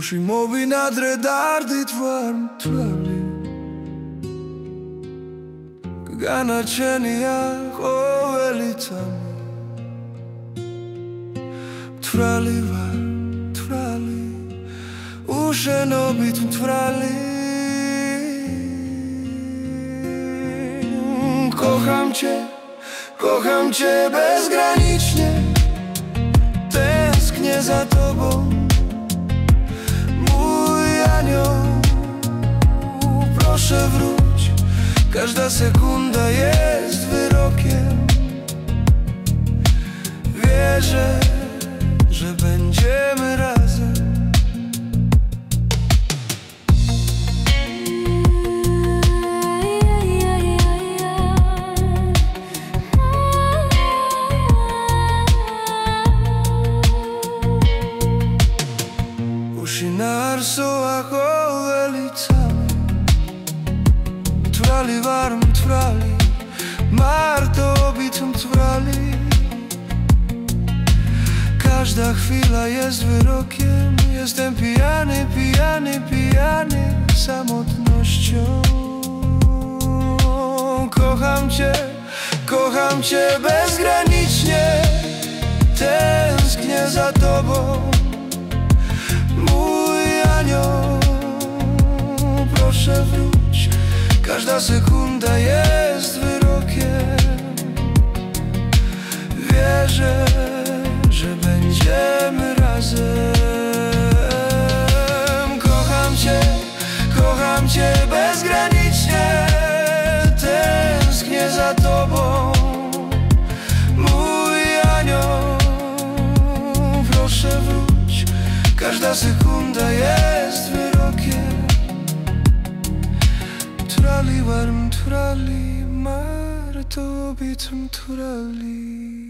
Ushimovi nadre dardit varm trali Gana qenia kovelicam Trali varm trali Ushenobit trali Kocham cię bezgranicznie Tęsknię za tobą Mój anioł, proszę wróć Każda sekunda jest wyrokiem Wierzę, że będziemy razem Arsoa kovelicami Trali varm trali Marto obitum trali Każda chwila jest wyrokiem Jestem pijany, pijany, pijany samotnością Kocham cię bezgranicznie Tęsknię za tobą Proszę wróć, każda sekunda jest wyrokiem Wierzę, że będziemy razem Kocham cię bezgranicznie Tęsknię za tobą Mój anioł, proszę wróć Każda sekunda jest wyrokiem Trali varm trali Marto obitum trali